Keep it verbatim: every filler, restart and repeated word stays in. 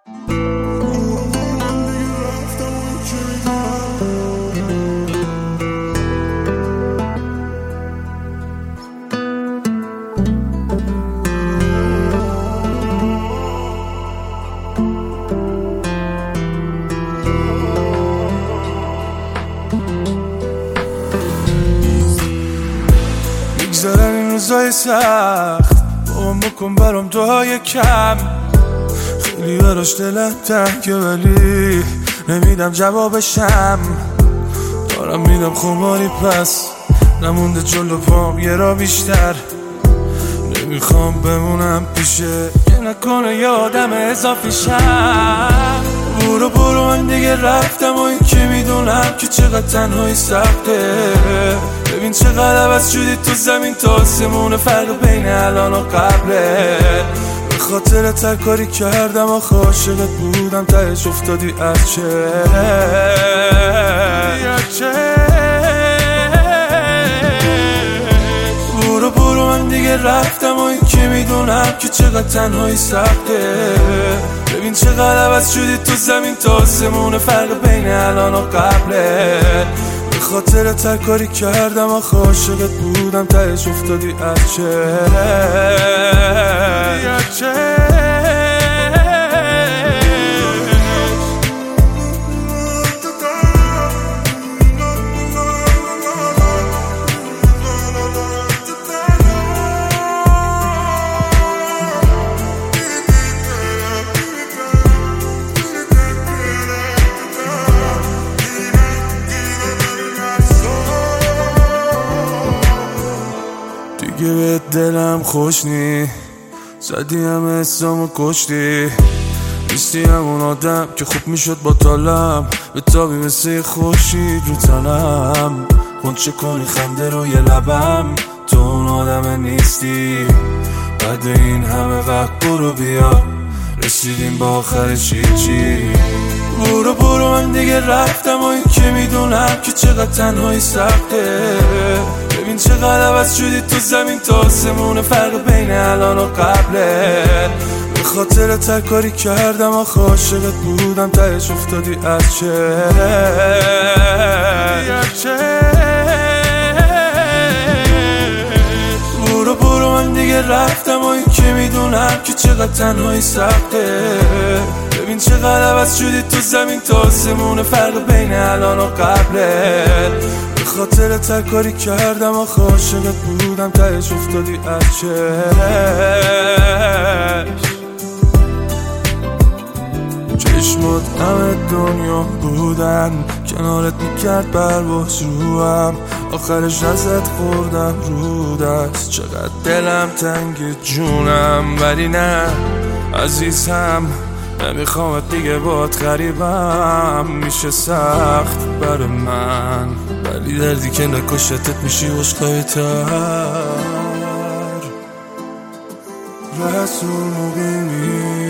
میگذارن این روزای سخت بابام بکن برام دعای کم، خیلی براش دلم تنگه ولی نمیدم جوابشم. دارم میدم خماری پس نمونده جلو پام یه را بیشتر، نمیخوام بمونم پیشه که نکنه یه آدم اضافی شم. برو برو من دیگه رفتم و این که میدونم که چقدر تنهایی سخته. ببین چقدر عوض شدی تو زمین تا آسمون، فرق بین الان و قبله. به خاطر هر کاری کردم آخه عاشقت بودم تهش افتادی از چه برو برو من دیگه رفتم و این که میدونم که چقدر تنهایی سخته. ببین چقدر عوض شدی تو زمین تا آسمون، فرق بین الان و قبله. به خاطر هر کاری کردم آخه عاشقت بودم تهش افتادی از چه دیگه به دلم خوش نی، زدی همه حسامو کشتی. نیستی همون آدم که خوب میشد با طالم به تابی مثل خورشید رو تنم. خونچه کنی خنده رو یه لبم، تو اون آدم نیستی. بعد این همه وقت برو بیا، رسیدیم با آخرش هیچی. برو برو من دیگه رفتم و این که میدونم که چقدر تنهایی سخته. ببین چقدر عوض شدی تو زمین تا آسمون، فرق بین الان و قبله. به خاطر هر کاری کردم آخه عاشقت بودم تهش افتادی از چه برو برو من دیگه رفتم و این که میدونم که چقدر تنهایی سخته. ببین چقدر عوض شدی تو زمین تا آسمون، فرق بین الان و قبله. به خاطر هر کاری کردم آخه عاشقت بودم تهش افتادی از چشم. چشمات همه دنیا بودن، کنارت میکرد پرواز روم. آخرش ازت خوردم رو دست، چقدر دلم تنگ جونم. ولی نه عزیزم نمیخوامت دیگه باد غریبم. میشه سخت برای من ولی دردی که نکشتت میشی عشقای تر. رسول مبینی